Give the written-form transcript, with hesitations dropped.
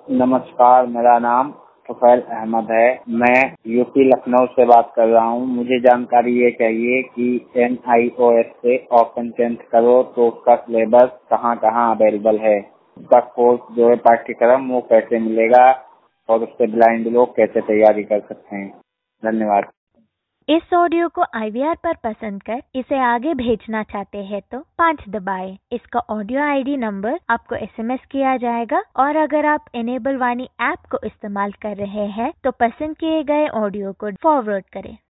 नमस्कार, मेरा नाम तुफैल अहमद है। मैं यूपी लखनऊ से बात कर रहा हूँ। मुझे जानकारी ये चाहिए कि NIOS से ऑप्शन टेंथ करो तो उसका सिलेबस कहाँ कहाँ अवेलेबल है, उसका कोर्स जो है पाठ्यक्रम वो कैसे मिलेगा और उससे ब्लाइंड लोग कैसे तैयारी कर सकते हैं। धन्यवाद। इस ऑडियो को IVR पर पसंद कर इसे आगे भेजना चाहते हैं तो 5 दबाएं। इसका ऑडियो ID नंबर आपको SMS किया जाएगा और अगर आप इनेबल वाणी ऐप को इस्तेमाल कर रहे हैं तो पसंद किए गए ऑडियो को फॉरवर्ड करें।